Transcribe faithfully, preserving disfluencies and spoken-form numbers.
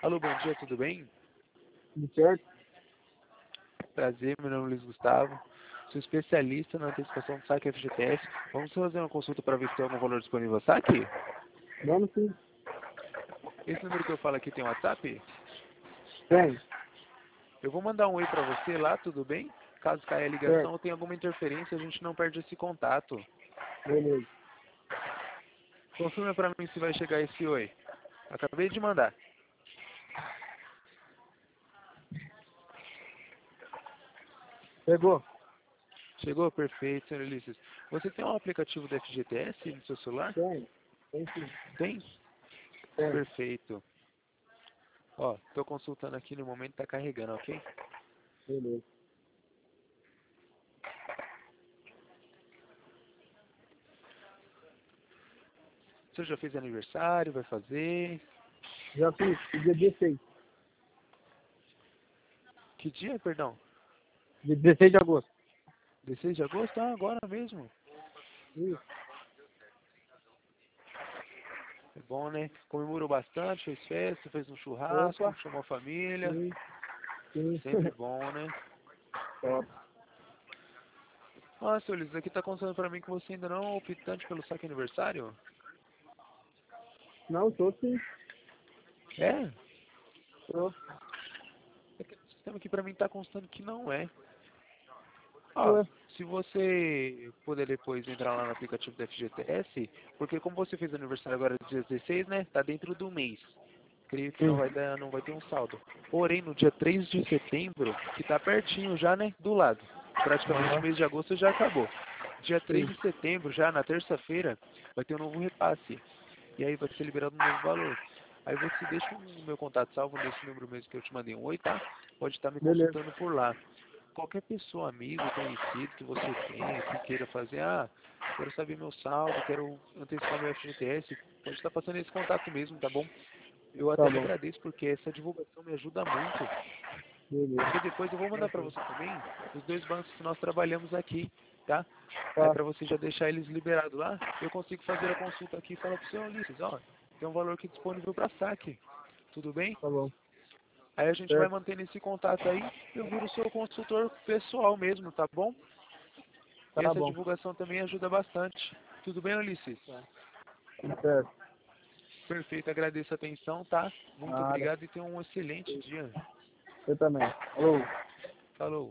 Alô, bom dia, tudo bem? Tudo certo? Prazer, meu nome é Luiz Gustavo. Sou especialista na antecipação do saque F G T S. Vamos fazer uma consulta para ver se tem algum valor disponível a saque? Vamos sim. Esse número que eu falo aqui tem WhatsApp? Tem. Eu vou mandar um oi para você lá, tudo bem? Caso caia a ligação Certo. ou tenha alguma interferência, a gente não perde esse contato. Beleza. Confirma para mim se vai chegar esse oi. Acabei de mandar. Pegou? Chegou? Perfeito, senhor Ulisses. Você tem um aplicativo do F G T S no seu celular? Tem. Tem sim. Tem? Tem. Perfeito. Ó, tô consultando aqui no momento, tá carregando, ok? Beleza. O senhor já fez aniversário, vai fazer? Já fiz. Dia dezesseis. Que dia, perdão? Dia dezesseis de agosto. dezesseis de agosto? Ah, agora mesmo. Isso. É bom, né? Comemorou bastante, fez festa, fez um churrasco, Opa. chamou a família. Sim. Sim. Sempre bom, né? Top. Nossa, senhor Ulisses, aqui tá constando pra mim que você ainda não é optante pelo saque aniversário? Não, tô sim. É? Tô. É que no sistema aqui pra mim tá constando que não é. Ó, Ué. se você puder depois entrar lá no aplicativo do F G T S, porque como você fez aniversário agora dia dezesseis, né? Tá dentro do mês. Creio que não Sim. vai dar, não vai ter um saldo. Porém, no dia três de setembro, que tá pertinho já, né? Do lado. Praticamente o Aham. mês de agosto já acabou. Dia três Sim. de setembro, já na terça-feira, vai ter um novo repasse. E aí vai ser liberado um novo valor. Aí você deixa o meu contato salvo nesse número mesmo que eu te mandei um oi, tá? Pode estar me Beleza. consultando por lá. Qualquer pessoa, amigo, conhecido que você tenha, que queira fazer, ah, quero saber meu saldo, quero antecipar meu F G T S, pode estar passando esse contato mesmo, tá bom? Eu Tá até lhe bom. agradeço porque essa divulgação me ajuda muito. Beleza. Porque depois eu vou mandar para você também os dois bancos que nós trabalhamos aqui, tá? Aí Tá. para você já deixar eles liberados lá, eu consigo fazer a consulta aqui e falar pro seu Ulisses, ó, tem um valor aqui disponível para saque, tudo bem? Tá bom. Aí a gente vai Certo. mantendo esse contato aí, eu viro o seu consultor pessoal mesmo, tá bom? E Tá essa bom. divulgação também ajuda bastante. Tudo bem, Ulisses? Tudo certo. Perfeito, agradeço a atenção, tá? Muito Nada. obrigado e tenha um excelente dia. Eu também. Alô. Falou.